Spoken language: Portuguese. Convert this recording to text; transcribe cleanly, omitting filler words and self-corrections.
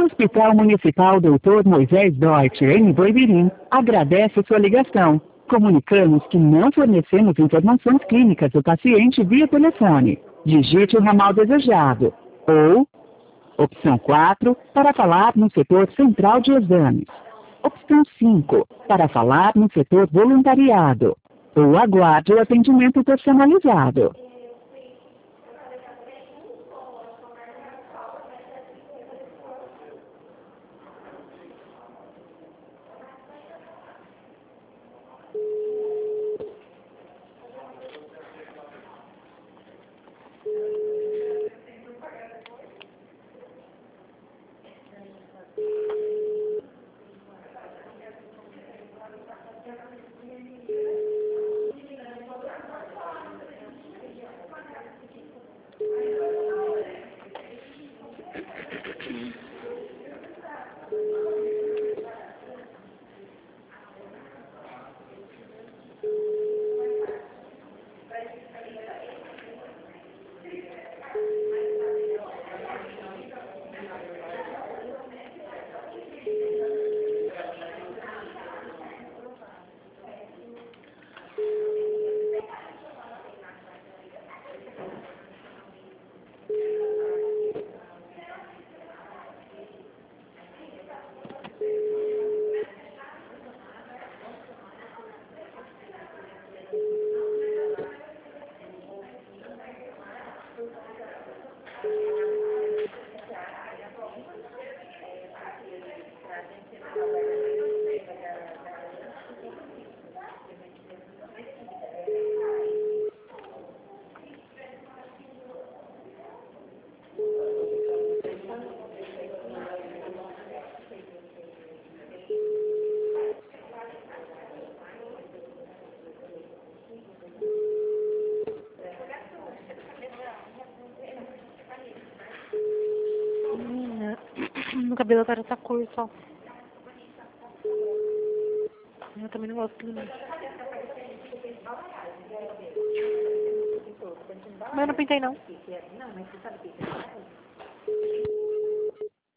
Hospital Municipal Dr. Moisés Deutsch, em Boimirim, agradece sua ligação. Comunicamos que não fornecemos informações clínicas do paciente via telefone. Digite o ramal desejado. Ou, opção 4, para falar no setor central de exames. Opção 5, para falar no setor voluntariado. Ou aguarde o atendimento personalizado. Meu cabelo agora tá curto, ó. Eu também não gosto do meu. Mas eu não pintei, não.